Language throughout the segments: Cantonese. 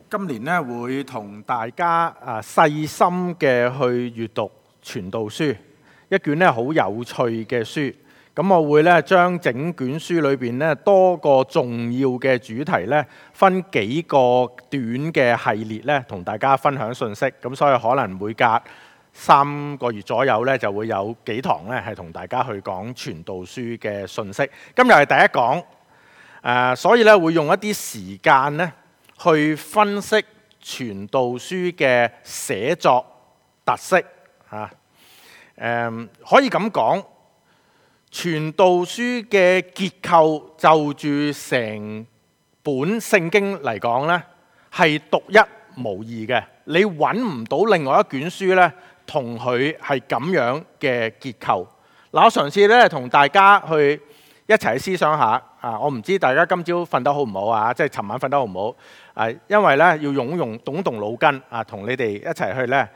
今年咧會同大家細心嘅去閱讀傳道書，一卷咧好有趣嘅書。咁我會咧將整卷書裏邊咧多個重要嘅主題咧分幾個短嘅系列咧同大家分享信息。咁所以可能每隔3個月左右咧就會有幾堂咧係同大家去講傳道書嘅信息。今日係第一講，所以咧會用一啲時間咧去分析傳道書嘅寫作特色嚇。可以咁講，傳道書嘅結構就住成本聖經嚟講咧係獨一無二嘅，你揾唔到另外一卷書咧同佢係咁樣嘅結構。嗱，我嘗試咧同大家去一齊去思想下我唔知大家今朝瞓得好唔好啊？即係尋晚瞓得好唔好？因為咧要動動腦筋同你哋一齊去咧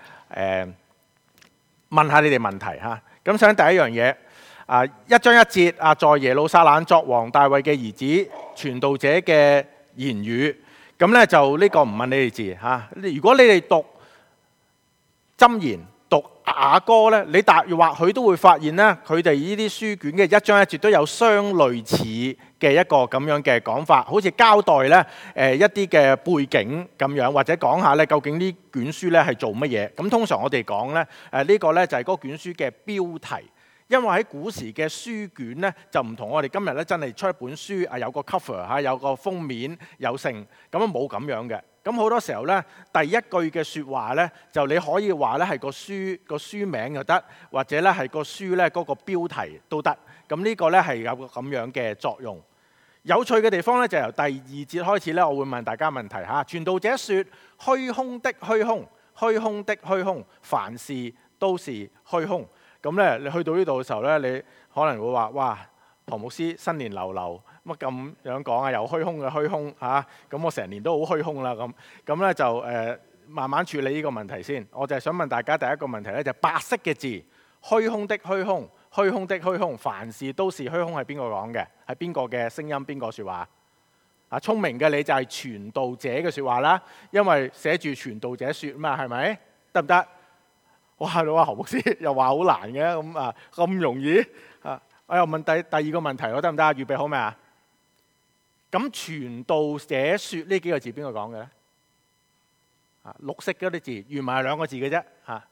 問下你哋問題嚇。咁想第一樣嘢1章1節在耶路撒冷作王大衛嘅兒子傳道者嘅言語。咁咧就呢個唔問你哋字嚇。如果你哋讀箴言、讀雅歌咧，你或許都會發現咧，佢哋呢啲書卷嘅1章1節都有相類似嘅一個咁樣嘅講法，好似交代咧一啲嘅背景咁樣，或者講下咧究竟呢卷書咧係做乜嘢。咁通常我哋講咧呢個咧就係嗰卷書嘅標題。因為喺古時嘅書卷咧就唔同我哋今日咧真係出一本書有個 cover 有個封面有成，咁啊冇咁樣嘅。咁好多時候咧第一句嘅説話咧就你可以話咧係個書名就得，或者咧係個書咧嗰個標題都得。咁呢個咧係有個咁樣嘅作用。有趣嘅地方咧就由第2節開始咧，我會問大家問題嚇。傳道者説：虛空的虛空，虛空的虛空，凡事都是虛空。咁咧，你去到呢度嘅時候咧，你可能會話：哇，唐牧師新年流流乜咁樣講啊？又虛空嘅虛空嚇，咁我成年都好虛空啦咁咧就慢慢處理呢個問題先。我就係想問大家第一個問題咧，就白色嘅字，虛空的虛空，虛空的虛空，凡事都是虛空，係邊個講嘅？係邊個嘅聲音？邊個説話？聰明嘅你就係傳道者嘅説話啦，因為寫住傳道者説嘛，係咪？得唔得？哇！何牧師又話好難嘅咁容易我又問第二個問題，我得唔得？預備好未啊？咁傳道者説呢幾個字邊個講嘅咧？綠色嗰啲字原文係2個字嘅啫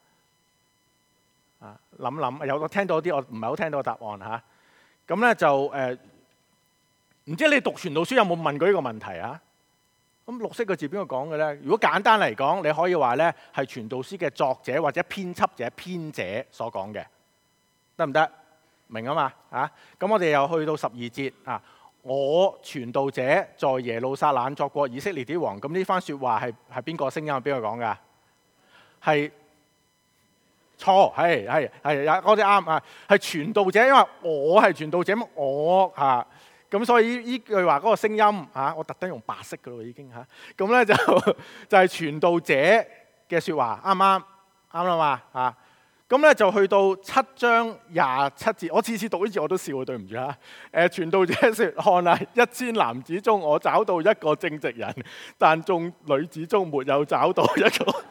諗有個聽到啲，我唔係好聽到答案咁咧就唔知你讀傳道書有冇問過呢個問題啊？咁綠色個字邊個講嘅咧？如果簡單嚟講，你可以話咧係傳道書嘅作者或者編輯者、編者所講嘅，得唔得？明啊嘛咁我哋又去到12節我傳道者在耶路撒冷作過以色列啲王。咁呢番説話係邊個聲音？邊個講㗎？係錯，係我哋啱係傳道者，因為我係傳道者，我咁所以呢句話嗰個聲音我特登用白色㗎咯已經咁咧就係傳道者嘅説話，啱啦嘛咁咧就去到7章27節，我次次讀呢節我都笑，對唔住傳道者説：看啊，1000男子中我找到一個正直人，但眾女子中沒有找到一個。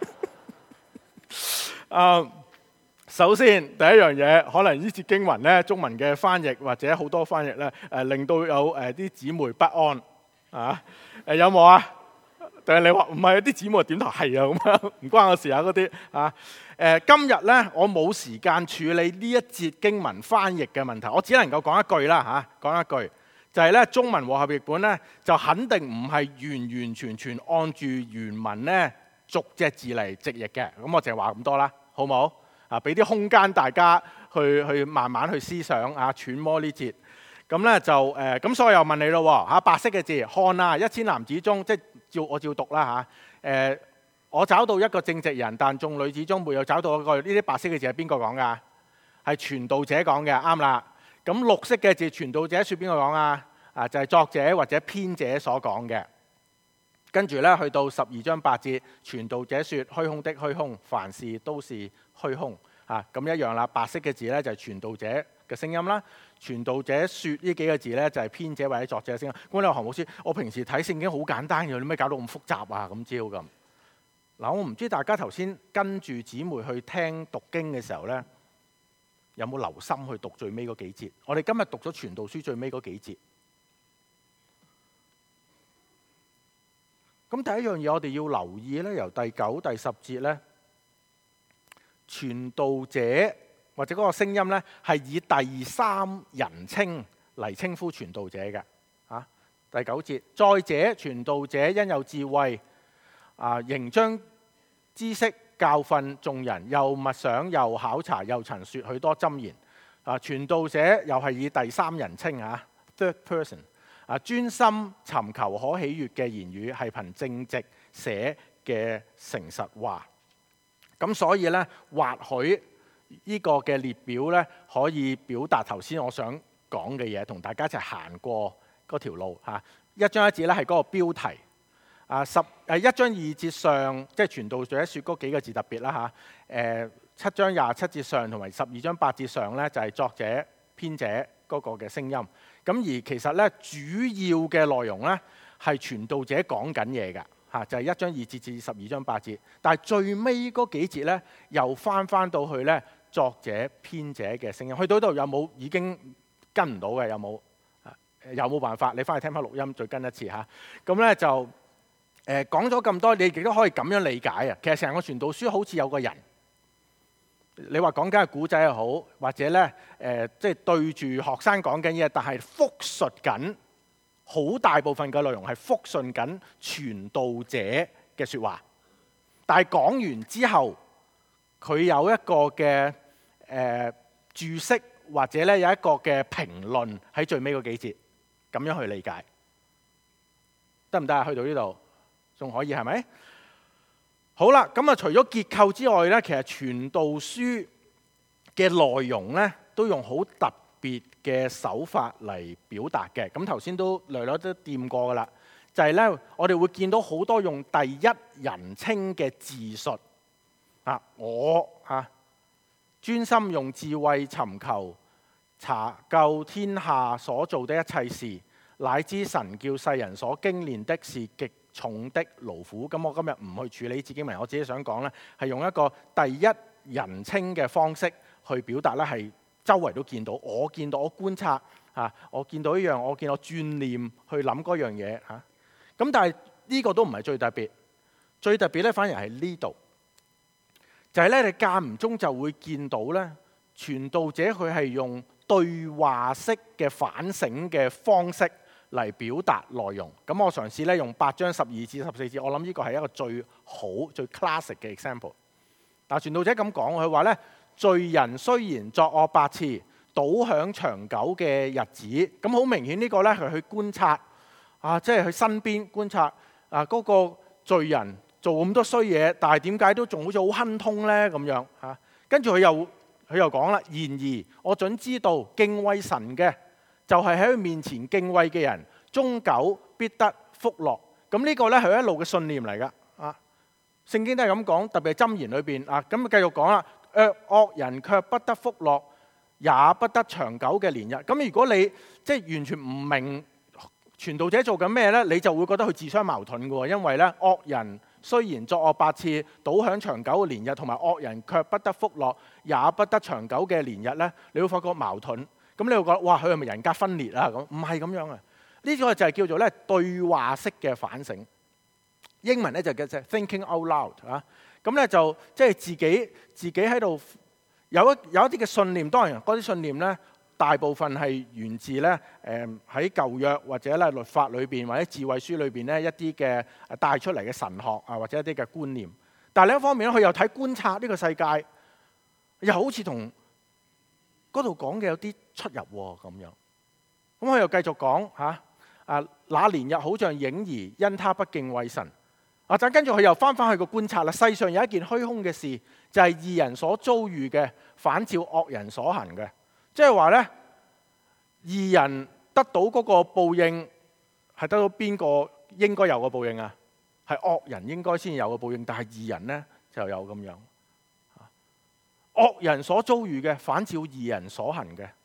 首先第一樣嘢，可能呢節經文咧，中文嘅翻譯或者好多翻譯咧，令到有啲姊妹不安有冇啊？定係你話唔係啲姊妹點頭係咁樣，唔關我事嗰啲今日咧我冇時間處理呢一節經文翻譯嘅問題，我只能夠講一句啦講一句就係咧中文和合譯本咧就肯定唔係完完全全按住原文咧逐隻字嚟直譯嘅。咁我淨係話咁多啦，好唔好？俾啲空間大家去慢慢去思想揣摩呢節。咁咧就咁所以又問你咯白色嘅字，看啊，1000男子中，即係我照讀啦我找到一個正直人，但眾女子中沒有找到一個。呢啲白色嘅字係邊個講㗎？係傳道者講嘅，啱啦。咁綠色嘅字，傳道者説邊個講就係作者或者編者所講嘅。跟住咧去到12章8節，傳道者説：虛空的虛空，凡事都是虛空咁一樣啦。白色嘅字咧就係傳道者嘅聲音啦。傳道者說呢幾個字呢，就係編者或者作者嘅聲音。咁你話何牧師，我平時睇聖經好簡單嘅，你咩搞到咁複雜啊？咁招咁嗱，我唔知大家頭先跟住姊妹去聽讀經嘅時候呢，有冇留心去讀最尾嗰幾節？我哋今日讀咗傳道書最尾嗰幾節。咁第一樣嘢我哋要留意呢，由第9、第10節呢，傳道者或者嗰個聲音呢，係以第三人稱嚟稱呼傳道者嘅。第9節，再者傳道者因有智慧，仍將知識教訓眾人，又默想，又考察，又曾說許多箴言。傳道者又係以第三人稱，third person。專心尋求可喜悅嘅言語，係憑正直寫嘅誠實話。咁所以呢，或許呢個嘅列表呢，可以表達頭先我想講嘅嘢，同大家一齊行過嗰條路嚇。一章一節呢係嗰個標題。1章2節上，即係傳道者説嗰幾個字特別啦嚇。7章27節上同埋12章8節上呢，就係作者編者嗰個嘅聲音。咁而其實呢，主要嘅內容呢，係傳道者講緊嘢㗎嚇，就係1章2節至12章8節。但係最尾嗰幾節呢，又翻到去呢作者編者嘅聲音。去到呢度有冇已經跟唔到嘅？有冇？有冇辦法？你翻去聽翻錄音再跟一次嚇。咁呢就講咗咁多，你亦都可以咁樣理解啊。其實成個傳道書好似有個人。你話講緊係古仔又好，或者呢，即係對住學生講緊嘢，但係複述緊好大部分嘅內容係複述緊傳道者嘅説話。但係講完之後，佢有一個嘅注釋，或者呢有一個嘅評論喺最尾嗰幾節，咁樣去理解得唔得啊？去到呢度仲可以係咪？好啦，咁除咗結構之外呢，其實傳道書嘅內容呢，都用好特別嘅手法嚟表達嘅。咁頭先都略略都掂過噶啦，就係呢，我哋會見到好多用第一人稱嘅自述。我專心用智慧尋求查究天下所做的一切事，乃知神叫世人所經練的是極重的勞苦。咁我今日唔去處理自己文，我自己想講呢，係用一個第一人稱嘅方式去表達呢，係周圍都見到，我見到，我觀察我見到一樣，我見我轉念去諗嗰樣嘢嚇。咁但係呢個都唔係最特別，最特別呢反而係呢度，就係呢，你間唔中就會見到呢，傳道者佢係用對話式嘅反省嘅方式嚟表達內容。咁我嘗試咧用8章12至14節，我諗呢個係一個最好最 classic 嘅 example。但係傳道者咁講，佢話咧，罪人雖然作惡百次，倒享長久嘅日子。咁好明顯呢個咧係去觀察即係佢身邊觀察嗰個罪人做咁多衰嘢，但係點解都仲好似好亨通咧咁樣嚇？跟住佢又講啦，然而我準知道敬畏神嘅，就係喺佢面前敬畏嘅人，終久必得福樂。咁呢個咧係一路嘅信念嚟噶聖經都係咁講，特別係箴言裏邊咁繼續講啦。惡人卻不得福樂，也不得長久嘅年日。咁如果你即係完全唔明傳道者做緊咩咧，你就會覺得佢自相矛盾嘅喎。因為咧，惡人雖然作惡百次，倒享長久嘅年日，同埋惡人卻不得福樂，也不得長久嘅年日咧，你會發覺矛盾。咁你會覺得哇，佢係咪人格分裂啊？咁唔係咁樣啊。呢個就係叫做咧對話式嘅反省。英文咧就叫做 thinking out loud 咁咧就即係自己喺度有一啲嘅信念。當然嗰啲信念咧，大部分係源自咧喺舊約或者咧律法裏邊或者智慧書裏邊咧一啲嘅帶出嚟嘅神學或者一啲嘅觀念。但係另一方面咧，佢又睇觀察呢個世界，又好似同嗰度講嘅有啲出入咁樣。咁佢又繼續講那年日好像影兒，因他不敬畏神。跟住佢又翻去個觀察啦。世上有一件虛空嘅事，就係義人所遭遇嘅，反照惡人所行嘅。即係話呢，義人得到嗰個報應係得到邊個應該有嘅報應啊？係惡人應該先有嘅報應，但係義人呢就有咁樣。惡人所遭遇嘅，反照義人所行嘅。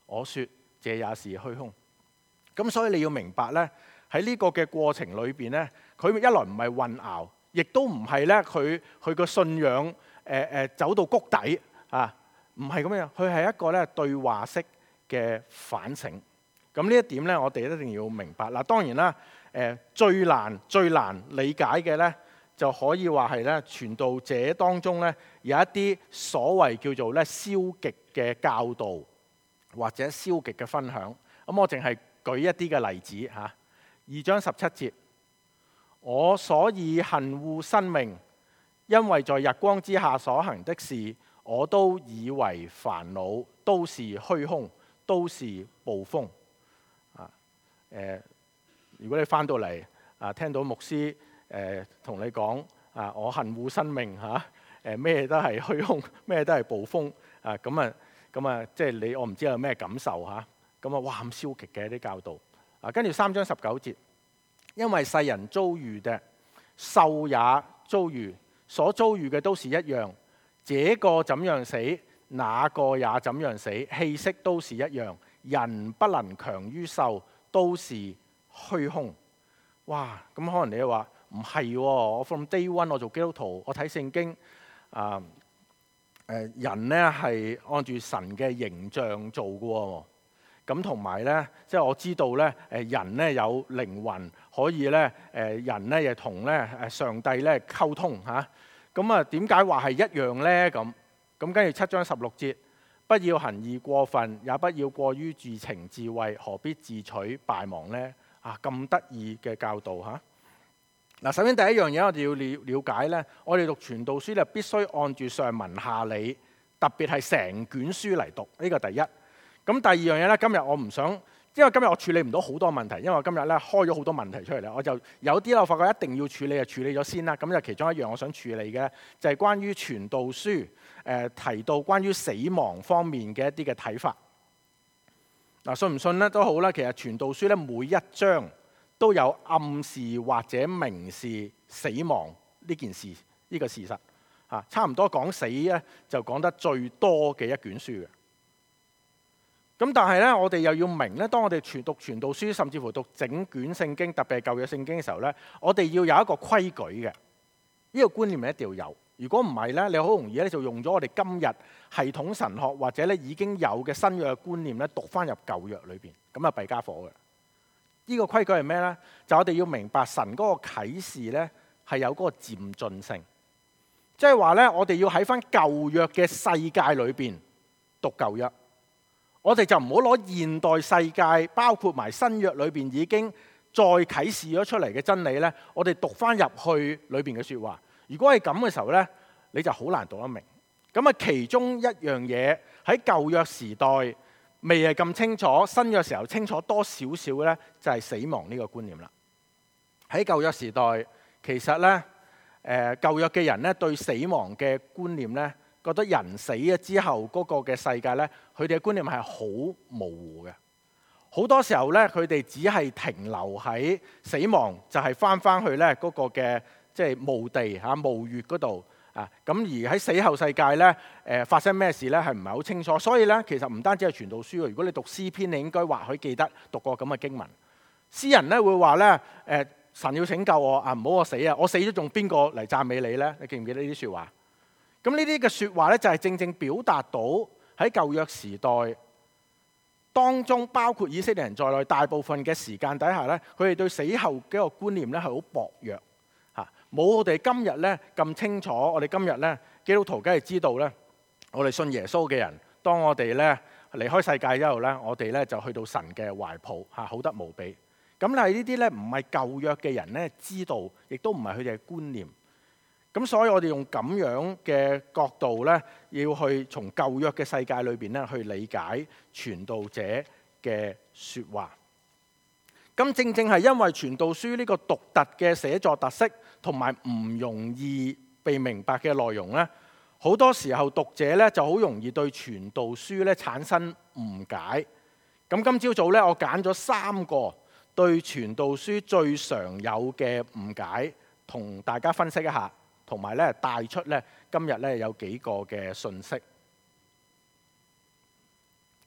我說這也是虛空。咁所以你要明白呢，喺呢個嘅過程裏邊呢，佢一來唔係混淆，亦都唔係呢佢個信仰走到谷底啊，唔係咁樣，佢係一個呢對話式嘅反省。咁呢一點呢，我哋一定要明白。嗱，當然啦，最難理解嘅呢，就可以話係咧，傳道者當中咧有一啲所謂叫做咧消極嘅教導或者消極嘅分享。咁我淨係舉一啲嘅例子嚇。2章17節，我所以恨惡生命，因為在日光之下所行的事，我都以為煩惱，都是虛空，都是捕風。如果你翻到嚟聽到牧師同你講我恨惡生命嚇，咩都係虛空，咩都係捕風咁即係我唔知有咩感受嚇。咁哇咁消極嘅啲教導。跟住3章19節，因為世人遭遇嘅，獸也遭遇，所遭遇嘅都是一樣。這個怎樣死，那個也怎樣死，氣息都是一樣。人不能強於獸，都是虛空。哇！咁可能你話唔係喎，我 from day one 我做基督徒，我睇聖經人呢係按住神嘅形象做嘅喎。咁同埋呢，即係我知道呢，人呢有靈魂，可以呢，人呢亦同呢上帝呢溝通嚇。咁點解話係一樣呢？咁跟住7章16節，不要行義過分，也不要過於自情自慰，何必自取敗亡呢？咁得意嘅教導嚇。嗱，首先第一樣嘢我哋要了解呢，我哋讀傳道書咧必須按住上文下理，特別係成卷書嚟讀，呢個第一。咁第二樣嘢咧，今日我唔想，因為今日我處理唔到好多問題，因為我今日咧開咗好多問題出嚟咧，我就有啲我發覺一定要處理就處理咗先啦。咁就其中一樣我想處理嘅就係關於傳道書提到關於死亡方面嘅一啲嘅睇法。嗱，信唔信咧都好啦，其實傳道書咧每一章都有暗示或者明示死亡呢件事，呢個事實嚇，差唔多講死咧就講得最多嘅一卷書嘅。咁但係咧，我哋又要明咧，當我哋讀傳道書，甚至乎讀整卷聖經，特別係舊約聖經嘅時候咧，我哋要有一個規矩嘅，呢個觀念係一定要有。如果唔係咧，你好容易咧就用咗我哋今日系統神學或者咧已經有嘅新約嘅觀念咧讀翻入舊約裏邊，咁啊弊家伙嘅。呢個規矩係咩咧？就我哋要明白神嗰個啟示咧係有嗰個漸進性，即係話咧我哋要喺翻舊約嘅世界裏邊讀舊約。我哋就唔好攞現代世界，包括埋新約裏邊已經再啟示咗出嚟嘅真理呢，我哋讀翻入去裏邊嘅説話。如果係咁嘅時候呢，你就好難讀得明。咁其中一樣嘢喺舊約時代未係咁清楚，新約時候清楚多少少嘅呢，就係死亡呢個觀念啦。喺舊約時代，其實呢，舊約嘅人呢對死亡嘅觀念呢，覺得人死咗之後嗰個嘅世界呢，佢哋嘅觀念係好模糊嘅。好多時候呢，佢哋只係停留喺死亡，就係翻去呢嗰個嘅即係墓地墓穴嗰度啊。咁而喺死後世界呢，發生咩事呢？係唔係好清楚？所以呢，其實唔單止係傳道書。如果你讀詩篇，你應該或許記得讀過咁嘅經文。詩人呢會話呢，神要拯救我唔好我死啊！我死咗仲邊個嚟讚美你呢？你記唔記得呢啲説話？咁呢啲嘅説話咧，就係正正表達到喺舊約時代當中，包括以色列人在內，大部分嘅時間底下咧，佢哋對死後嘅一個觀念咧係好薄弱嚇，冇我哋今日咧咁清楚。我哋今日咧基督徒梗係知道咧，我哋信耶穌嘅人，當我哋咧離開世界之後咧，我哋咧就去到神嘅懷抱嚇，好得無比。咁但係呢啲咧唔係舊約嘅人咧知道，亦都唔係佢哋嘅觀念。咁所以我哋用咁樣嘅角度咧，要去從舊約嘅世界裏邊咧去理解傳道者嘅説話。咁正正係因為傳道書呢個獨特嘅寫作特色，同埋唔容易被明白嘅內容咧，好多時候讀者咧就好容易對傳道書咧產生誤解。咁今朝早咧，我揀咗3個對傳道書最常有嘅誤解，同大家分析一下。同埋咧帶出咧今日咧有幾個嘅信息。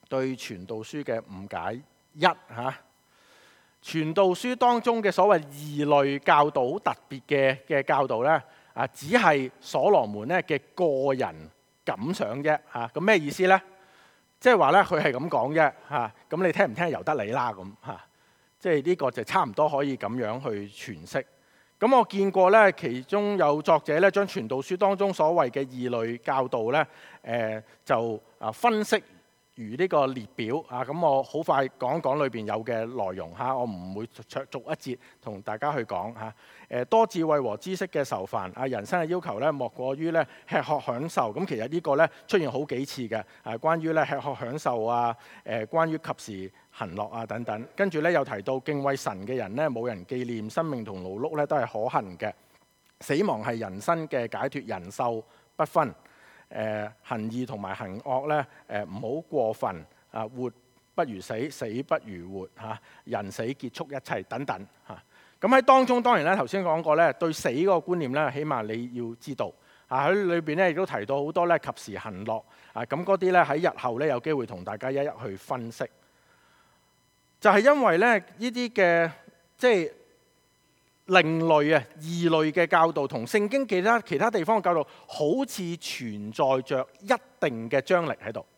對傳道書嘅誤解。一嚇，傳道書當中嘅所謂異類教導，好特別嘅教導呢，只係所羅門咧嘅個人感想啫嚇。咁咩意思呢？即係話咧，佢係咁講啫嚇。咁你聽唔聽由得你啦咁嚇。即係呢個就差唔多可以咁樣去詮釋。咁我見過咧，其中有作者咧將傳道書當中所謂嘅異類教導咧，就分析如呢個列表啊。咁我好快講一講裏邊有嘅內容嚇，我唔會逐一節同大家去講嚇。多智慧和知識嘅愁煩啊，人生嘅要求咧莫過於咧吃喝享受。咁其實呢個咧出現好幾次嘅，關於咧吃喝享受啊，關於及時行樂啊等等。跟住咧又提到敬畏神嘅人咧冇人紀念，生命同勞碌咧都係可恨嘅。死亡係人生嘅解脫，人壽不分。行義同埋行惡咧，唔好過分啊，活不如死，死不如活嚇，人死結束一切等等嚇。咁喺當中當然咧，頭先講過咧，對死嗰個觀念咧，起碼你要知道喺裏邊咧亦都提到好多咧及時行樂啊。咁嗰啲咧喺日後咧有機會同大家一一去分析。就係因為咧呢啲嘅即係另類啊、異類嘅教導，同聖經其他地方嘅教導好似存在着一定嘅張力喺度。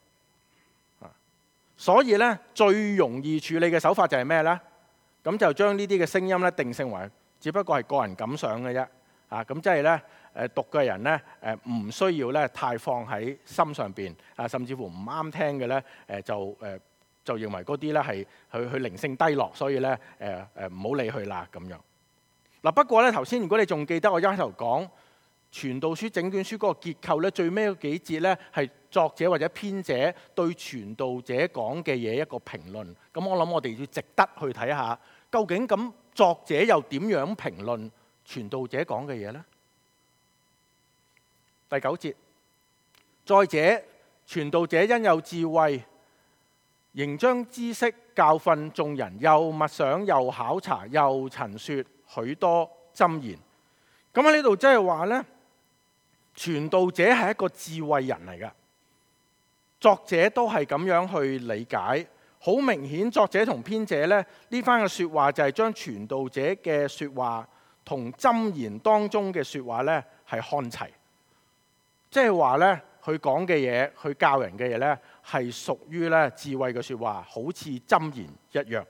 所以咧最容易處理嘅手法就係咩呢？咁就將呢啲嘅聲音咧定性為只不過係個人感想嘅啫。咁即係咧讀嘅人咧唔需要咧太放喺心上邊甚至乎唔啱聽嘅咧就認為嗰啲咧係佢靈性低落，所以咧唔好理佢啦咁樣。嗱，不過咧頭先如果你仲記得我一開頭講傳道書整卷書嗰個結構咧，最尾嗰幾節咧係作者或者編者對傳道者講嘅嘢一個評論。咁我諗我哋要值得去睇下，究竟咁作者又點樣評論傳道者講嘅嘢呢？第9節，再者，傳道者因有智慧，仍將知識教訓眾人，又默想，又考察，又陳說許多箴言。咁喺呢度即係話呢，傳道者係一個智慧人嚟㗎，作者都係咁樣去理解。好明顯，作者同編者呢番嘅説話就係將傳道者嘅説話同箴言當中嘅説話呢係看齊，即係話呢，佢講嘅嘢，佢教人嘅嘢呢係屬於呢智慧嘅説話，好似箴言一樣。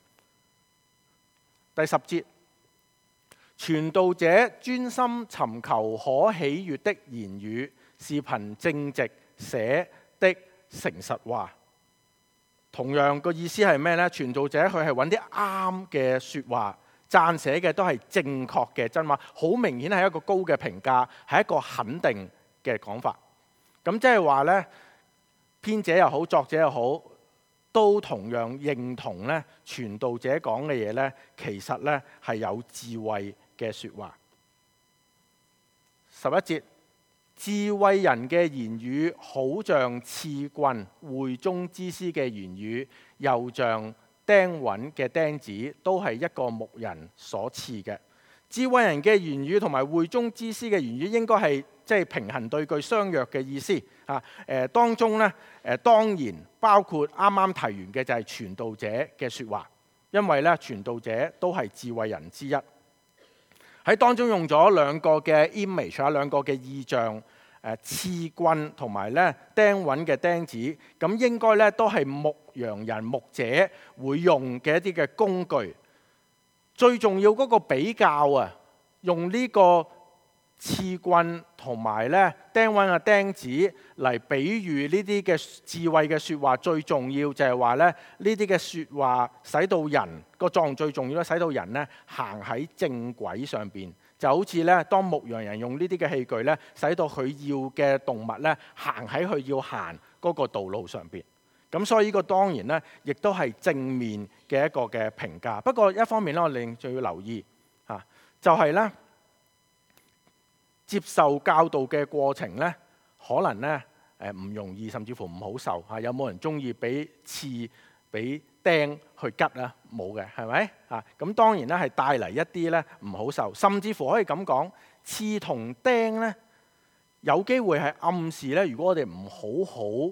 第10節。傳道者專心尋求可喜悅的言語，是憑正直寫的誠實話。同樣個意思係咩呢？傳道者佢係揾啲啱嘅説話，撰寫嘅都係正確嘅真話，好明顯係一個高嘅評價，係一個肯定嘅講法。咁即係話呢，編者又好，作者又好，都同樣認同呢傳道者講嘅嘢呢，其實呢係有智慧嘅説話。11節，智慧人嘅言語好像刺棍，會中之師嘅言語又像釘穩嘅釘子，都係一個牧人所賜嘅。智慧人嘅言語同埋會中之師嘅言語應該係即係平衡對句相約嘅意思啊。當中呢，當然包括啱啱提完嘅就係傳道者嘅説話，因為咧傳道者都係智慧人之一。喺當中用咗兩個嘅 image 兩個嘅意象，刺棍同埋咧釘穩嘅釘子，咁應該咧都係牧羊人牧者會用嘅一啲嘅工具。最重要嗰個比較啊，用呢個刺棍同埋咧釘穩嘅釘子嚟比喻呢啲嘅智慧嘅説話，最重要就係話咧呢啲嘅説話使到人個作用最重要咧，使到人咧行喺正軌上邊，就好似咧當牧羊人用呢啲嘅器具咧，使到佢要嘅動物咧行喺佢要行嗰個道路上邊。咁所以呢個當然咧，亦都係正面嘅一個嘅評價。不過一方面咧，我哋就要留意嚇，就係咧接受教導嘅過程咧，可能咧唔容易，甚至乎唔好受嚇。有冇人中意俾刺、俾釘去吉啊？冇嘅，係咪啊？咁當然咧係帶嚟一啲咧唔好受，甚至乎可以咁講，刺同釘咧有機會係暗示咧，如果我哋唔好好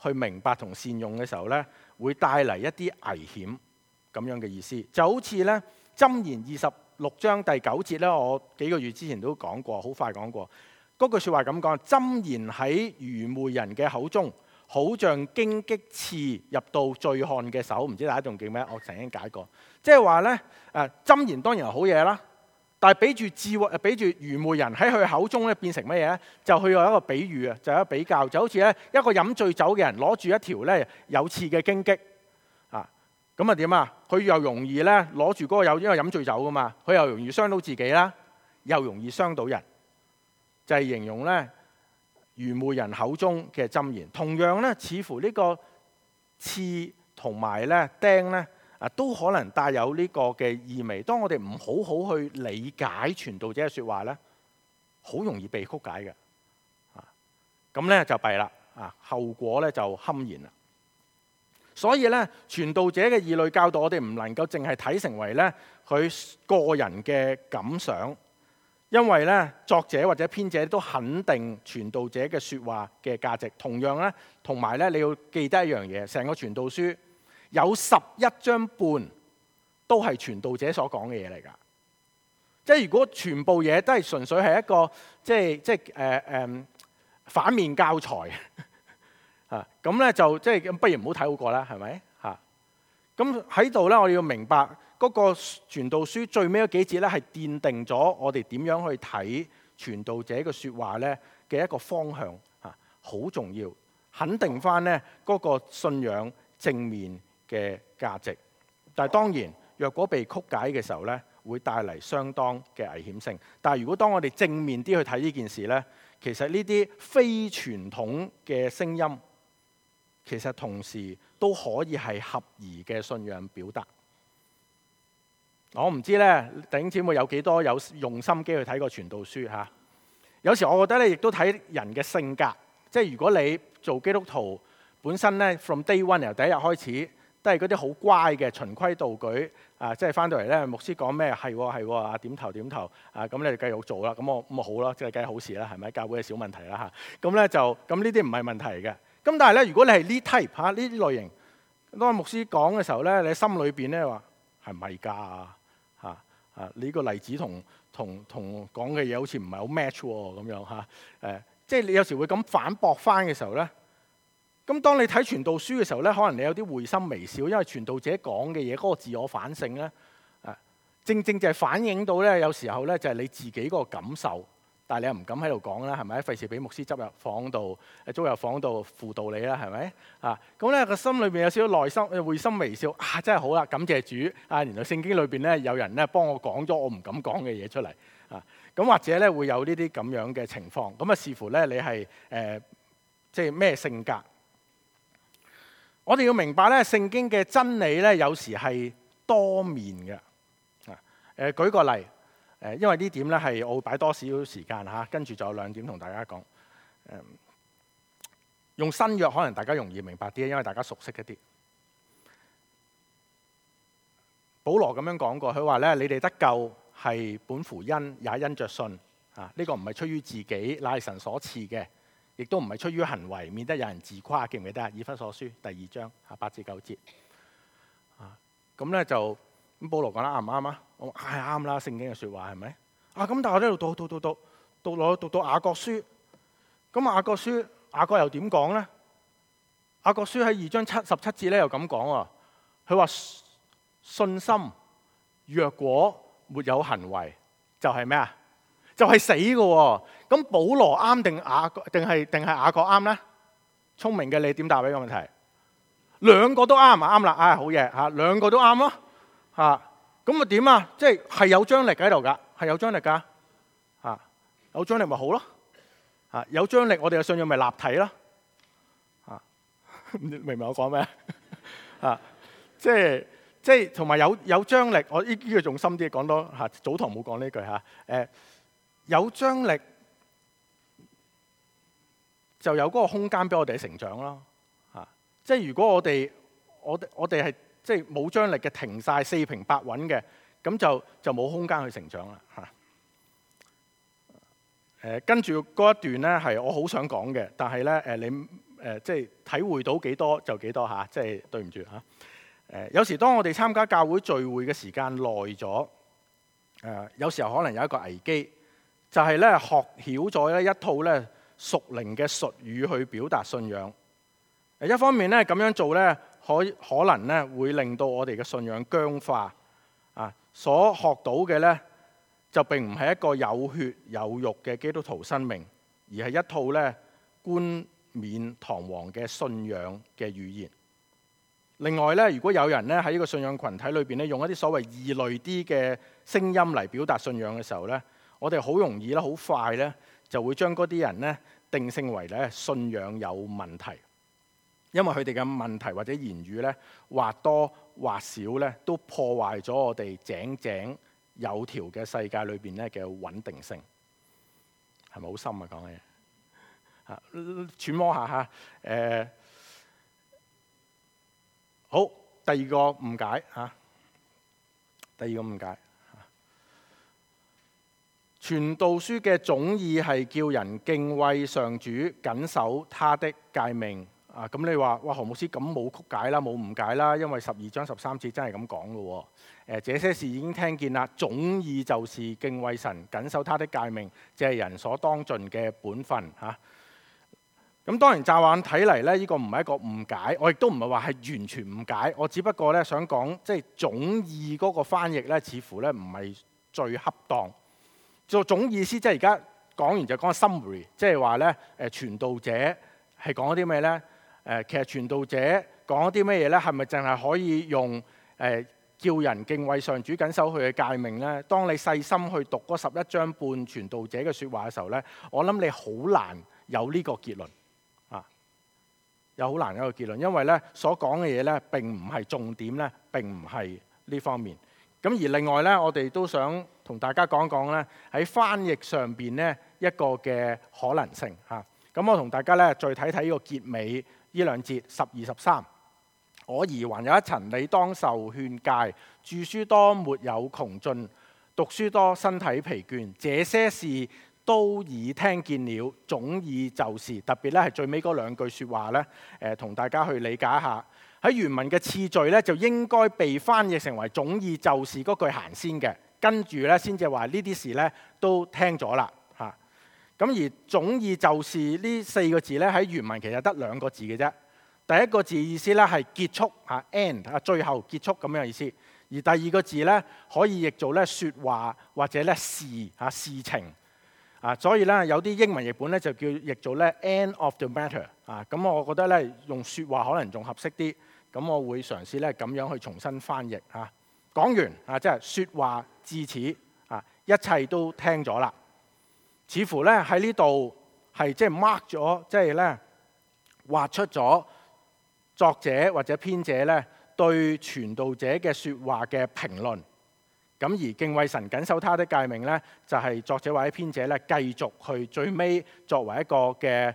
去明白同善用嘅時候呢，會帶嚟一啲危險咁樣嘅意思。就好似呢箴言26章第9節呢，我幾個月之前都講過，好快講過。嗰句説話咁講：箴言喺愚昧人嘅口中，好像荊棘刺入到醉漢嘅手。唔知大家仲記咩？我曾經解過，即係話呢，箴言當然係好嘢啦。但係俾住智慧，俾住愚昧人喺佢口中咧，變成乜嘢咧？就佢有一個比喻啊，就有一個比較，就好似咧一個飲醉酒嘅人攞住一條咧有刺嘅荊棘啊，咁啊點啊？佢又容易咧攞住嗰個因為飲醉酒噶嘛，佢又容易傷到自己啦，又容易傷到人，就係形容咧愚昧人口中嘅箴言。同樣咧，似乎呢個刺同埋咧釘咧。都可能帶有呢個嘅意味。當我哋唔好好去理解傳道者嘅説話呢，好容易被曲解嘅。咁呢就弊啦，後果呢就堪言啦。所以呢，傳道者嘅義類教導，我哋唔能夠淨係睇成為呢佢個人嘅感想，因為呢作者或者編者都肯定傳道者嘅説話嘅價值。同樣呢，同埋呢，你要記得一樣嘢，成個傳道書有11章半都係傳道者所講嘅嘢嚟㗎，即係如果全部嘢都係純粹係一個反面教材啊，咁咧就不如唔好睇好過啦，係咪嚇？咁喺度咧，我哋要明白嗰個傳道書最尾嗰幾節咧，係奠定咗我哋點樣去睇傳道者嘅説話咧嘅一個方向啊，好重要，肯定翻咧嗰個信仰正面嘅價值。但係當然，若果被曲解嘅時候呢，會帶嚟相當嘅危險性。但係如果當我哋正面啲去睇呢件事呢，其實呢啲非傳統嘅聲音，其實同時都可以係合宜嘅信仰表達。我唔知呢，弟兄姊妹有幾多有用心機去睇過傳道書嚇？有時我覺得咧，亦都睇人嘅性格。即係如果你做基督徒本身呢 from day one 由第一日開始，都係嗰啲好乖嘅循規蹈矩啊！即係翻到嚟咧，牧師講咩係喎啊，點頭點頭啊！咁你哋繼續做啦，咁我好咯，即係梗係好事啦，係咪？教會嘅小問題啦嚇。咁咧就咁呢啲唔係問題嘅。咁但係咧，如果你係呢 type 嚇呢啲類型，當牧師講嘅時候咧，你心裏邊咧話係咪㗎嚇？呢個例子同講嘅嘢好似唔係好 match 喎咁樣嚇。即係你有時會咁反駁翻嘅時候咧。咁當你睇傳道書嘅時候咧，可能你有啲會心微笑，因為傳道者講嘅嘢嗰個自我反省咧，正就係反映到咧，有時候咧就係你自己嗰個感受，但係你又唔敢喺度講啦，係咪？費事俾牧師執入房度，租入房度輔導你啦，係咪？咁咧個心裏邊有少少內心會心微笑，真係好啦，感謝主原來聖經裏邊咧有人咧幫我講咗我唔敢講嘅嘢出嚟咁或者咧會有呢啲咁樣嘅情況，咁視乎咧你係即係咩性格。我哋要明白咧，聖經嘅真理咧，有時係多面嘅。舉個例，因為呢點咧係我會擺多少少時間嚇，跟住就有2點同大家講。用新約可能大家容易明白啲，因為大家熟悉一啲。保羅咁樣講過，佢話咧：你哋得救係本乎恩，也因着信。呢個唔係出於自己，乃係神所賜嘅。亦都唔係出於行為，免得有人自誇。記唔記得以弗所書第2章8至9節咁咧就咁，保羅講得啱唔啱啊？我係啱啦，聖經嘅説話係咪咁？但係我呢度讀到雅各書，咁雅各又點講咧？雅各書喺2章17節咧又咁講喎，佢話信心若果沒有行為，就係咩啊？就係死嘅喎。咁保羅啱定雅各啱咧？聰明嘅你點答呢個問題？兩個都啱啱啦，好嘢嚇，兩個都啱咯咁點啊？即係有張力喺度㗎，係有張力㗎有張力咪好咯有張力我哋嘅信仰咪立體咯明唔明我講咩即係同埋有張力，我呢個仲深啲講多早堂冇講呢句有張力就有嗰個空間俾我哋成長咯即係如果我哋係即係冇張力嘅，停晒四平八穩嘅，咁就冇空間去成長啦跟住嗰一段咧係我好想講嘅，但係咧你即係體會到幾多就幾多嚇，即係對唔住嚇。有時當我哋參加教會聚會嘅時間耐咗，有時候可能有一個危機，就係咧學曉咗咧一套咧屬靈嘅術語去表達信仰。一方面咧咁樣做咧，可能咧會令到我哋嘅信仰僵化啊，所學到嘅咧就並唔係一個有血有肉嘅基督徒生命，而係一套咧冠冕堂皇嘅信仰嘅語言。另外咧，如果有人咧喺呢個信仰群體裏邊咧，用一啲所謂異類啲嘅聲音嚟表達信仰嘅時候咧，我哋好容易咧、好快咧就會將嗰啲人咧定性為咧信仰有問題，因為佢哋嘅問題或者言語咧或多或少咧都破壞咗我哋井井有條嘅世界裏邊咧嘅穩定性。係咪好深啊？講嘅嘢揣摩下嚇。好，第二個誤解嚇。第二個誤解，傳道書嘅總意係叫人敬畏上主，謹守他的誡命。咁你話哇，何牧師咁冇曲解啦，冇誤解啦，因為12章13節真係咁講嘅喎。這些事已經聽見啦，總意就是敬畏神，謹守他的誡命，這係人所當盡嘅本分嚇。咁當然驟眼睇嚟咧，呢個唔係一個誤解，我亦都唔係話係完全誤解，我只不過咧想講，即係總意嗰個翻譯咧，似乎咧唔係最恰當。做總意思即係而家講完就講 summary， 即係話咧傳道者係講啲咩咧？其實傳道者講啲咩嘢咧？係咪淨係可以用叫人敬畏上主、謹守佢嘅誡命咧？當你細心去讀嗰11章半傳道者嘅説話嘅時候咧，我諗你好難有呢個結論。有好難一個結論，因為咧所講嘅嘢咧並唔係重點咧，並唔係呢方面。咁而另外咧，我哋都想同大家講講咧喺翻譯上邊咧一個嘅可能性嚇。咁我同大家咧再睇睇呢個結尾呢兩節12、13。我兒還有一層，你當受勸戒，著書多沒有窮盡，讀書多身體疲倦，這些事都已聽見了，總意就是特別咧係最尾嗰兩句説話咧，同大家去理解一下。喺原文嘅次序咧就應該被翻譯成為總意就是嗰句行先嘅，跟住咧先至話呢啲事咧都聽咗啦嚇。咁而總意就是呢4個字咧喺原文其實得2個字嘅啫。第一個字意思咧係結束嚇 end 最後結束咁樣嘅意思，而第二個字咧可以譯做咧説話或者咧事情。所以咧有啲英文譯本咧就叫譯做咧 end of the matter 咁我覺得咧用説話可能仲合適啲，咁我會嘗試咧咁樣去重新翻譯講完即係説話至此一切都聽咗啦，似乎咧喺呢度係即係 mark 咗，即係咧畫出咗作者或者編者咧對傳道者嘅説話嘅評論。咁而敬畏神、謹守他的誡命咧，就係作者或者編者咧繼續去最尾作為一個嘅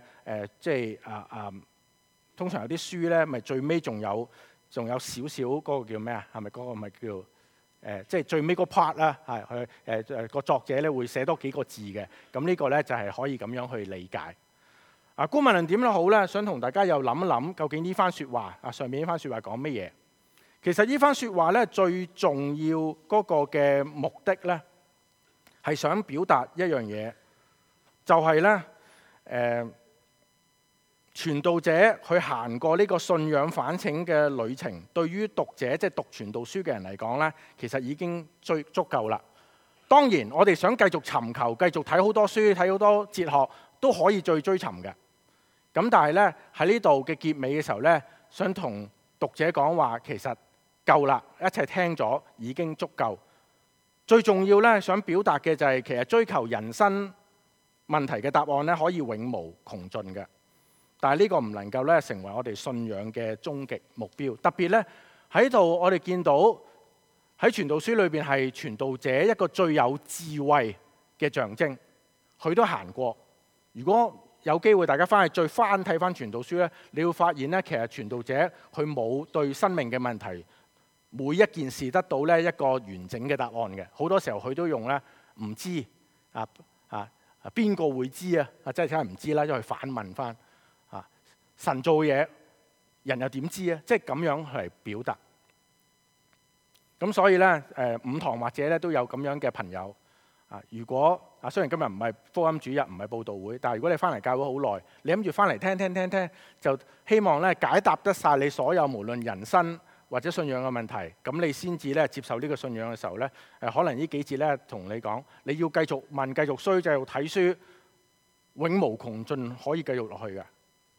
通常有啲書咧，咪最尾仲有少少嗰個叫咩啊？係咪嗰個咪叫即係最尾嗰 part 啦？係佢個作者咧會寫多幾個字嘅。咁呢個咧就係可以咁樣去理解。無論點都好咧，想同大家又諗一諗，究竟呢番説話上面呢番説話講乜嘢？其實呢番説話咧，最重要嗰個嘅目的咧，係想表達一樣嘢，就係咧傳道者去行過呢個信仰反省嘅旅程，對於讀者即係讀傳道書嘅人嚟講咧，其實已經最足夠啦。當然，我哋想繼續尋求、繼續睇好多書、睇好多哲學，都可以再追尋嘅。咁但係咧喺呢度嘅結尾嘅時候咧，想同讀者講話，其實夠啦，一切聽咗已經足夠。最重要咧，想表達嘅就係其實追求人生問題嘅答案咧，可以永無窮盡嘅。但係呢個唔能夠咧成為我哋信仰嘅終極目標。特別咧喺度，我哋見到喺傳道書裏邊係傳道者一個最有智慧嘅象徵，佢都行過。如果有機會大家翻去再翻睇翻傳道書咧，你會發現咧，其實傳道者佢冇對生命嘅問題每一件事得到咧一個完整嘅答案嘅。好多時候佢都用咧唔知邊個會知啊？真係唔知啦，因為反問翻神做嘢，人又點知啊？即係咁樣嚟表達。咁所以呢，五堂或者咧都有咁樣嘅朋友啊。如果雖然今日唔係福音主日，唔係佈道會，但係如果你翻嚟教會好耐，你諗住翻嚟聽，就希望咧解答得晒你所有無論人生或者信仰嘅問題，咁你先至咧接受呢個信仰嘅時候咧，可能呢幾節咧同你講，你要繼續問、繼續追、繼續睇書，永無窮盡可以繼續落去嘅。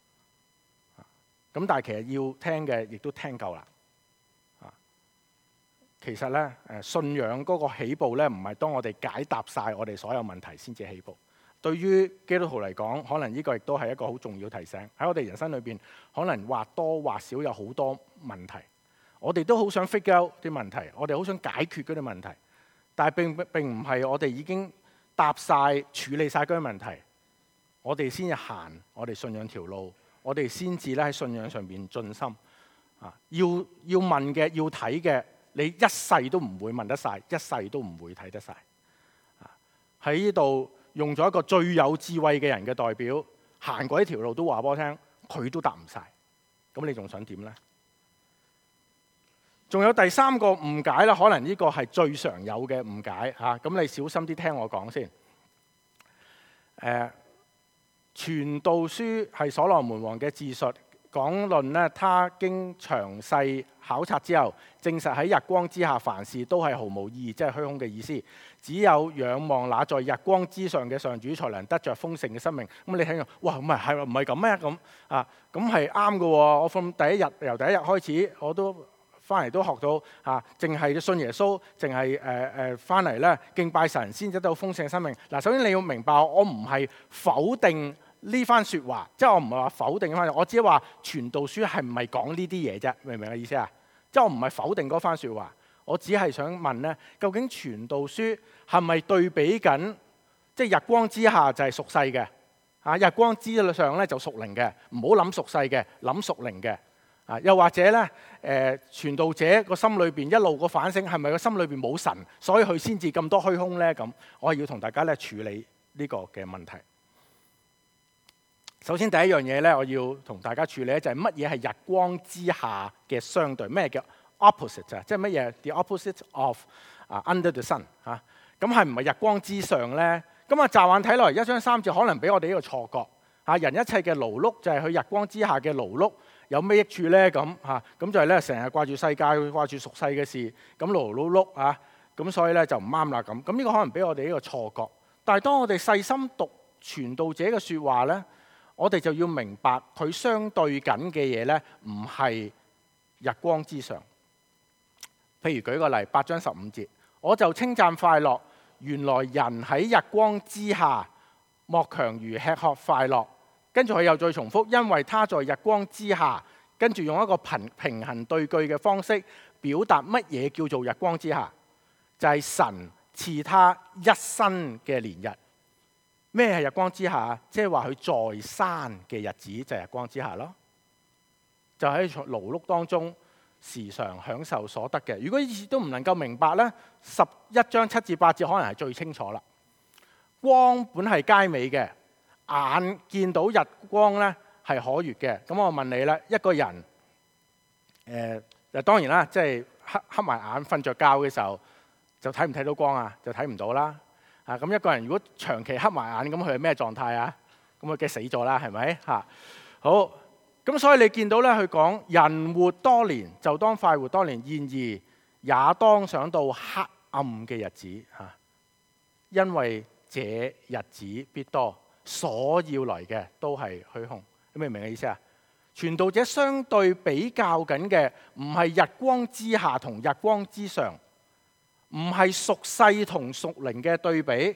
咁但係其實要聽嘅亦都聽夠啦。其實咧，信仰嗰個起步咧，唔係當我哋解答晒我哋所有問題先至起步。對於基督徒嚟講，可能呢個亦都係一個好重要提醒。喺我哋人生裏邊，可能或多或少有好多問題，我哋都好想 figure out 啲問題，我哋好想解決嗰啲問題，但係並唔係我哋已經答晒、處理晒嗰啲問題，我哋先至行我哋信仰條路，我哋先至咧喺信仰上邊進心。要問嘅、要睇嘅，你一世都唔會問得晒，一世都唔會睇得晒。喺呢度用咗一個最有智慧嘅人嘅代表，行過呢條路都話俾我聽，佢都答唔晒。咁你仲想點呢？仲有第三個誤解啦，可能呢個係最常有嘅誤解嚇。咁你小心啲聽我講先。傳道書係所羅門王嘅自述。講論咧，他經詳細考察之後，證實喺日光之下凡事都係毫無意義，即係虛空嘅意思。只有仰望那在日光之上嘅上主，才能得着豐盛嘅生命。咁你聽到，哇，唔係咁咩？咁咁係啱嘅喎。我由第一日開始，我都翻嚟都學到淨係信耶穌，淨係翻嚟咧敬拜神，先得到豐盛嘅生命。嗱，首先你要明白，我唔係否定呢番説話，即係我唔係話否定翻，我只係話傳道書係唔係講呢啲嘢啫？明唔明嘅意思啊？即係我唔係否定嗰番説話，我只係想問咧，究竟傳道書係咪對比緊，即係日光之下就係屬世嘅，日光之上咧就屬靈嘅，唔好諗屬世嘅，諗屬靈嘅。又或者咧，傳道者個心裏邊一路個反省係咪個心裏邊冇神，所以佢先至咁多虛空咧？咁我係要同大家咧處理呢個嘅問題。首先第一樣嘢咧，我要同大家處理咧，就係乜嘢係日光之下嘅相對？咩叫 opposite 啊？即係乜嘢 the opposite of under the sun 嚇？咁係唔係日光之上咧？咁驟眼睇落嚟1章3節可能俾我哋呢個錯覺嚇。人一切嘅勞碌就係去日光之下嘅勞碌，有咩益處咧？咁咁就係咧成日掛住世界，掛住俗世嘅事，咁勞碌嚇，咁所以咧就唔啱啦咁。咁呢個可能俾我哋呢個錯覺。但係當我哋細心讀傳道者嘅説話咧，我哋就要明白佢相對緊嘅嘢咧，唔係日光之上。譬如舉個例，8章15節，我就稱讚快樂，原來人喺日光之下，莫強如吃喝快樂。跟住佢又再重複，因為他在日光之下，跟住用一個平衡對句嘅方式表達乜嘢叫做日光之下，就係神賜他一生嘅年日。咩係日光之下？即係話佢在山嘅日子就係日光之下咯，就喺勞碌當中時常享受所得嘅。如果呢次都唔能夠明白呢，11章7至8節可能係最清楚啦。光本係佳美嘅，眼見到日光呢係可悅嘅。咁我問你啦，一個人當然啦，即係黑埋眼瞓着覺嘅時候，就睇唔睇到光啊？就睇唔到啦。咁一個人如果長期黑埋眼，咁佢係咩狀態啊？咁佢梗係死咗啦，係咪？好，咁所以你見到咧，佢講人活多年就當快活多年，然而也當想到黑暗嘅日子因為這日子必多，所要來嘅都係虛空。你明唔明嘅意思啊？傳道者相對比較緊嘅唔係日光之下同日光之上。唔係屬世同屬靈嘅對比，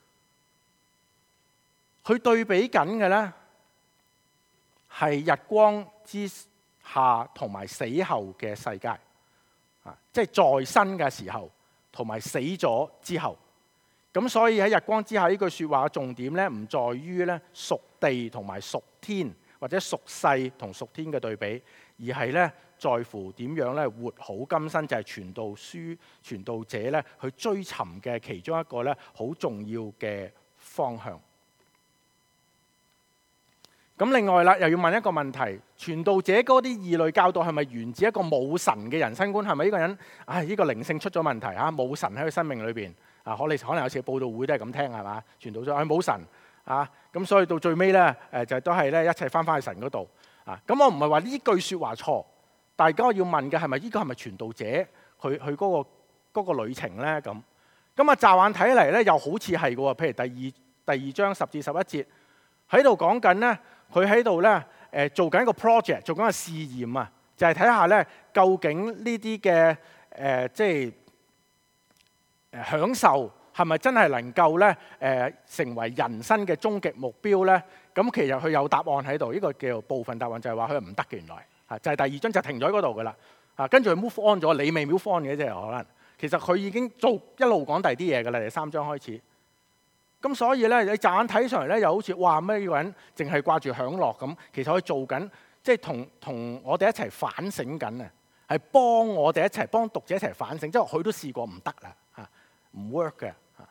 佢對比緊嘅呢係日光之下同埋死後嘅世界，即係在生嘅時候同埋死咗之後。咁所以喺日光之下呢句説話嘅重點呢，唔在於呢屬地同埋屬天或者屬世同屬天嘅對比，而係呢，在乎點樣咧活好今生，就係傳道書傳道者咧去追尋嘅其中一個咧好重要嘅方向。 咁另外啦，又要問一個問題：傳道者嗰啲異類教導係咪源自一個冇神嘅人生觀？係咪呢個人呢個靈性出咗問題嚇？冇神喺佢生命裏邊啊？可能有時報道會都係咁聽係嘛？傳道者冇神啊，咁所以到最尾咧就都係咧一切翻返去神嗰度啊。咁我唔係話呢句説話錯，但係而家我要問嘅係咪呢個係咪傳道者佢嗰個旅程咧？咁啊，驟眼睇嚟咧又好似係嘅喎。譬如第二章10至11節喺度講緊咧。佢喺度咧，做緊一個 project， 做緊個試驗啊，就係睇下咧，究竟呢啲嘅即係享受係咪真係能夠咧成為人生嘅終極目標咧？咁其實佢有答案喺度，呢個叫做部分答案，就係話佢係唔得嘅。原來啊，就係第二章就停咗喺嗰度噶啦。啊，跟住佢 move on 咗，你未 move on 嘅啫，可能其實佢已經一路講第啲嘢噶啦，第3章開始。咁所以咧，你乍眼睇上嚟咧，又好似哇咩呢個人淨係掛住享樂咁，其實佢做緊即係同我哋一齊反省緊啊，係幫我哋一齊幫讀者一齊反省，即係佢都試過唔得啦嚇，唔 work 嘅嚇。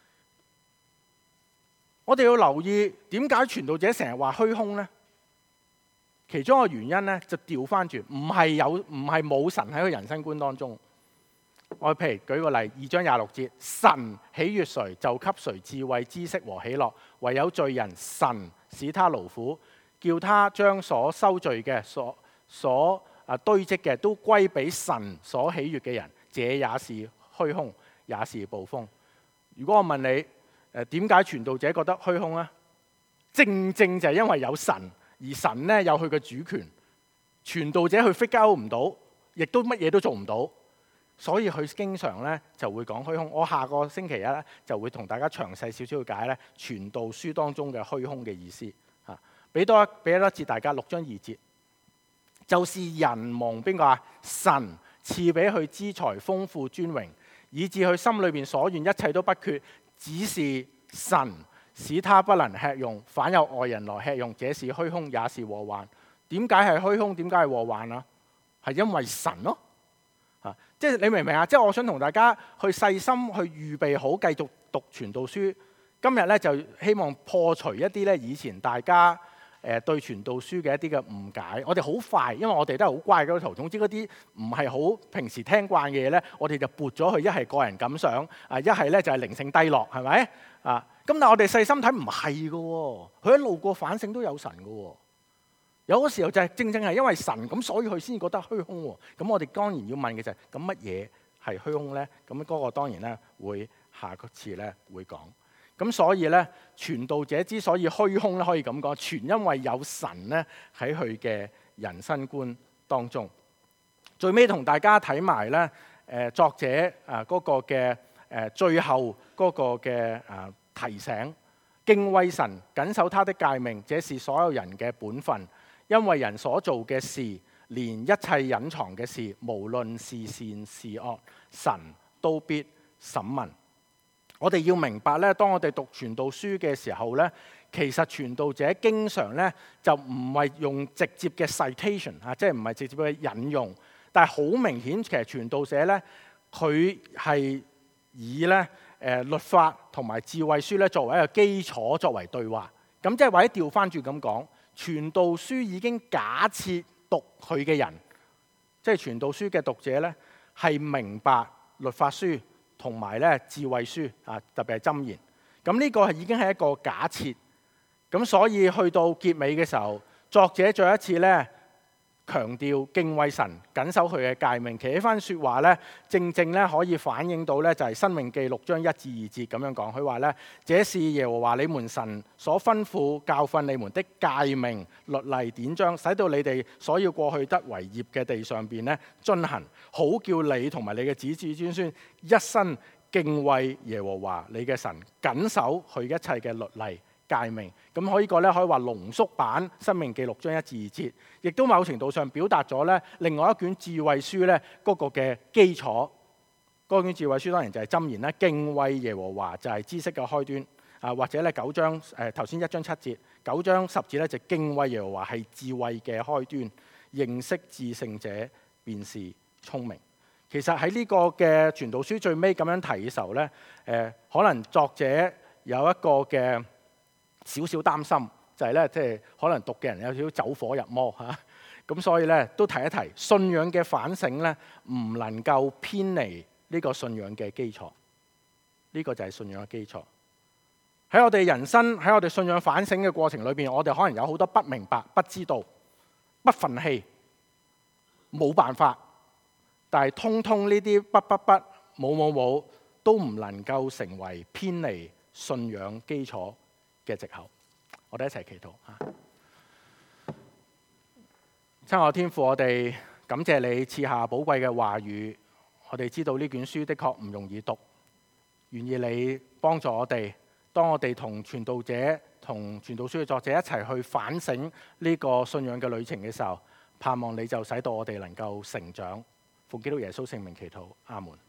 我哋要留意點解傳道者成日話虛空咧？其中一個原因咧就調翻轉，唔係冇神喺佢人生觀當中。我譬如舉個例，2章26節，神喜悅誰就給誰智慧、知識和喜樂；唯有罪人，神使他勞苦，叫他將所收聚嘅、所堆積嘅都歸俾神所喜悅嘅人。這也是虛空，也是捕風。如果我問你點解傳道者覺得虛空呢？正就係因為有神，而神呢有佢嘅主權，傳道者去 figure out唔到，亦都乜嘢都做唔到。所以佢經常咧就會講虛空。我下個星期一咧就會同大家詳細少少去解咧傳道書當中嘅虛空嘅意思嚇。俾多一節大家，6章2節，就是人蒙邊個啊？神賜俾佢資財豐富尊榮，以致佢心裏邊所願一切都不缺，只是神使他不能吃用，反有外人來吃用。這是虛空，也是禍患。點解係虛空？點解係禍患啊？係因為神咯。即係你明唔明啊？即係我想同大家去細心去預備好，繼續讀傳道書。今日咧就希望破除一啲咧以前大家對傳道書嘅一啲嘅誤解。我哋好快，因為我哋都係好乖嘅徒。總之嗰啲唔係好平時聽慣嘅嘢咧，我哋就撥咗去。一係個人感想啊，一係咧就係靈性低落，係咪啊？咁但係我哋細心睇唔係嘅喎，佢一路過反省都有神嘅喎。有個時候就係正係因為神咁，所以佢先覺得虛空喎。咁我哋當然要問嘅就係咁乜嘢係虛空咧？咁嗰個當然咧會下個次咧會講。咁所以咧傳道者之所以虛空咧，可以咁講，全因為有神咧喺佢嘅人生觀當中。最尾同大家睇埋咧作者嗰個嘅最後嗰個嘅提醒：敬畏神，謹守他的誡命，這是所有人嘅本分。因為人所做嘅事，連一切隱藏嘅事，無論是善是惡，神都必審問。我哋要明白咧，當我哋讀傳道書嘅時候咧，其實傳道者經常咧就唔係用直接嘅 citation 即係唔係直接嘅引用，但係好明顯，其實傳道者咧佢係以咧律法同埋智慧書咧作為一個基礎，作為對話。咁即係或者調翻轉咁講。傳道書已經假設讀佢嘅人，即係傳道書嘅讀者咧，係明白律法書同埋咧智慧書啊，特別係箴言。咁呢個係已經係一個假設。咁所以去到結尾嘅時候，作者再一次咧強調敬畏神，謹守佢嘅誡命。其實呢番説話咧，正咧可以反映到咧就係申命記6章1至2節咁樣講。佢話咧：這是耶和華你們神所吩咐教訓你們的誡命、律例、典章，使到你哋所要過去得為業嘅地上邊咧遵行，好叫你同埋你嘅子子孫孫一生敬畏耶和華你嘅神，謹守佢一切嘅律例。誡命。咁呢個咧可以話濃縮版申命記6章1至2節，亦都某程度上表達咗咧另外一卷智慧書咧嗰個嘅基礎。嗰卷智慧書當然就係箴言啦，敬畏耶和華就係知識嘅開端啊，或者咧9章頭先1章7節，9章10節咧就敬畏耶和華係智慧嘅開端，認識至聖者便是聰明。其實喺呢個嘅傳道書最尾咁樣提嘅時候咧，可能作者有一個嘅少少擔心， 就係咧即係可能讀嘅人有少少走火入魔嚇。咁所以咧都提一提，信仰嘅反省咧唔能夠偏離呢個信仰嘅基礎。呢個就係信仰嘅基礎。喺我哋人生，喺我哋信仰反省嘅過程裏邊，我哋可能有好多不明白、不知道、不忿氣、冇辦法，但係通通呢啲冇都唔能夠成為偏離信仰基礎嘅藉口。我哋一齊祈禱啊！親愛嘅天父，我哋感謝你賜下寶貴嘅話語，我哋知道呢卷書的確唔容易讀，願意你幫助我哋。當我哋同傳道者、同傳道書嘅作者一齊去反省呢個信仰嘅旅程嘅時候，盼望你就使到我哋能夠成長。奉基督耶穌聖名祈禱，阿門。